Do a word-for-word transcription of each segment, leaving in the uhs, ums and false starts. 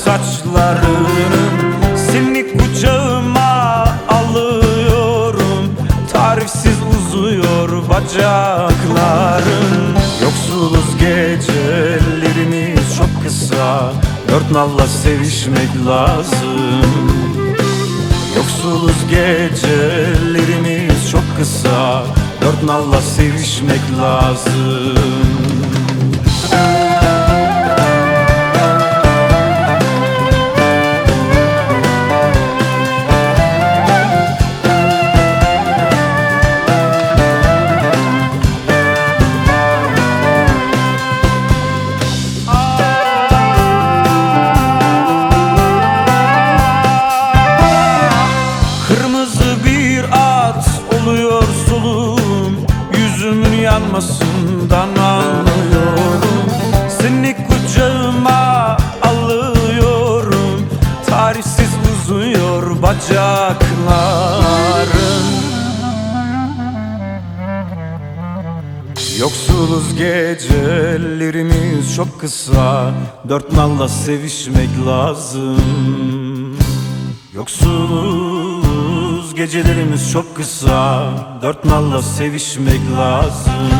saçların, seni kucağıma alıyorum. Tarifsiz uzuyor bacakların. Yoksuluz, gecelerimiz çok kısa, dört nalla sevişmek lazım. Yoksuluz, gecelerimiz çok kısa, dört nalla sevişmek lazım. Kırmızı bir at oluyor solum, yüzümün yanmasından anlıyorum. Seni kucağıma alıyorum, tarifsiz uzuyor bacakların. Yoksuluz, gecelerimiz çok kısa, dört nalla sevişmek lazım. Yoksuluz, gecelerimiz çok kısa, dört nalla sevişmek lazım.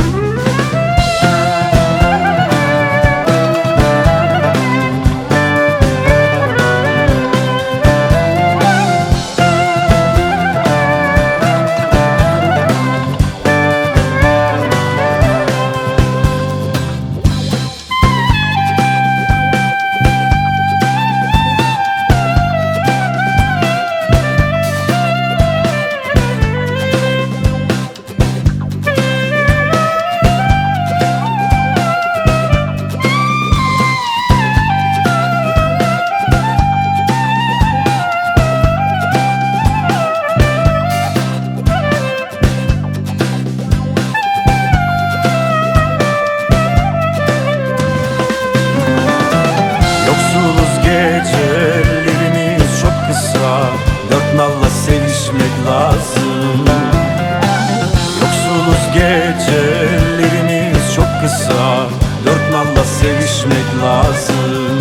Yoksuluz, gecelerimiz çok kısa, dört nalla sevişmek lazım. Yoksuluz, gecelerimiz çok kısa, dört nalla sevişmek lazım.